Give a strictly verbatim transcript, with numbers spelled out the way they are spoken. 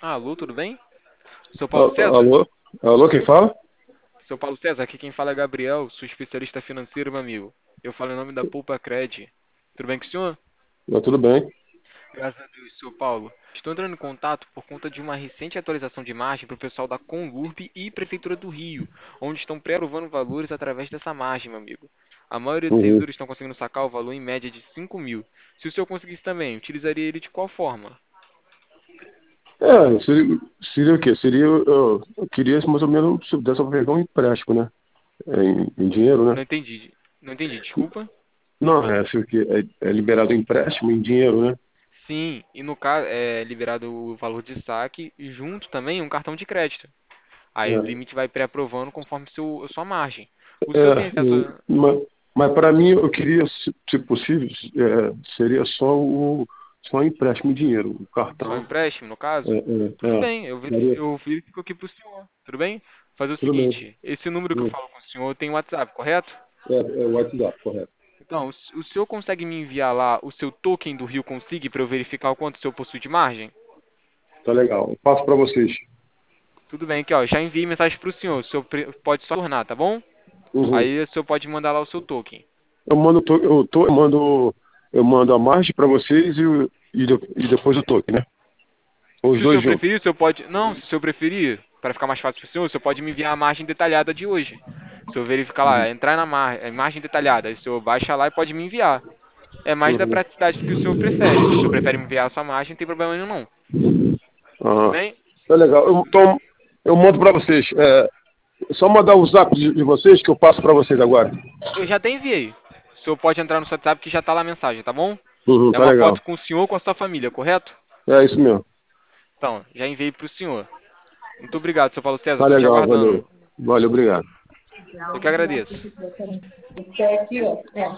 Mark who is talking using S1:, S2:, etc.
S1: Alô, tudo bem? Sou Paulo
S2: A-
S1: César?
S2: Alô? Alô, quem fala?
S1: Sou Paulo César, aqui quem fala é Gabriel, sou especialista financeiro, meu amigo. Eu falo em nome da Poupa Cred. Tudo bem com o senhor?
S2: Ah, tudo bem.
S1: Graças a Deus, senhor Paulo. Estou entrando em contato por conta de uma recente atualização de margem para o pessoal da Conlurb e Prefeitura do Rio, onde estão pré-aprovando valores através dessa margem, meu amigo. A maioria dos
S2: Uhum.
S1: servidores estão conseguindo sacar o valor em média de cinco mil. Se o senhor conseguisse também, utilizaria ele de qual forma?
S2: É, seria, seria o quê? Seria, eu, eu queria mais ou menos, se dessa pra pegar um empréstimo, né? É, Em, em dinheiro, né?
S1: Não entendi. Não entendi, desculpa.
S2: Não, é, se o quê? É, é liberado empréstimo em dinheiro, né?
S1: Sim, e no caso é liberado o valor de saque e junto também um cartão de crédito. Aí o limite vai pré-aprovando conforme seu, a sua margem. O
S2: É,
S1: senhor tem
S2: é,
S1: acesso
S2: hum,
S1: a...
S2: mas, mas para mim, eu queria, se, se possível, é, seria só o só empréstimo em dinheiro. O
S1: só
S2: cartão,
S1: empréstimo, no caso?
S2: é, é,
S1: Tudo
S2: é,
S1: bem, eu, veri-
S2: daria-
S1: eu verifico aqui pro senhor. Tudo bem? Fazer o
S2: tudo bem.
S1: seguinte, esse número que eu
S2: Hum,
S1: falo com o senhor tem WhatsApp, correto?
S2: É, é o WhatsApp, correto.
S1: Então, o, s- o senhor consegue me enviar lá o seu token do Rio Consig para eu verificar o quanto o senhor possui de margem?
S2: Tá legal. Eu passo para vocês.
S1: Tudo bem, aqui ó, já enviei mensagem pro senhor, o senhor pre- pode só tornar, tá bom?
S2: Uhum.
S1: Aí o senhor pode mandar lá o seu token.
S2: Eu mando, to- eu, to- eu mando, eu mando a margem para vocês e, o- e, de- e depois o toque, né? Os
S1: Se o
S2: dois
S1: senhor
S2: juntos.
S1: preferir, o senhor pode. Não, se o senhor preferir, para ficar mais fácil para o senhor, o senhor pode me enviar a margem detalhada de hoje. Se o senhor verificar lá,
S2: Uhum.
S1: entrar na mar... é, margem detalhada, aí o senhor baixa lá e pode me enviar. É mais da
S2: Uhum.
S1: praticidade que o senhor prefere. Se o senhor prefere me enviar a sua margem, não tem problema nenhum, não. Tudo
S2: Ah,
S1: bem?
S2: tá legal. Eu, então, eu mando para vocês. É, só mandar o zap de, de vocês que eu passo para vocês agora.
S1: Eu já até enviei. O senhor pode entrar no seu WhatsApp que já está lá a mensagem, tá bom?
S2: Uhum,
S1: É
S2: tá
S1: uma
S2: legal.
S1: foto com o senhor ou com a sua família, correto?
S2: É isso mesmo.
S1: Então, já enviei para o senhor. Muito obrigado, senhor Paulo César.
S2: Tá
S1: Estou te
S2: legal,
S1: aguardando.
S2: valeu. Valeu, obrigado.
S1: Eu que agradeço.
S2: Tá aqui, ó.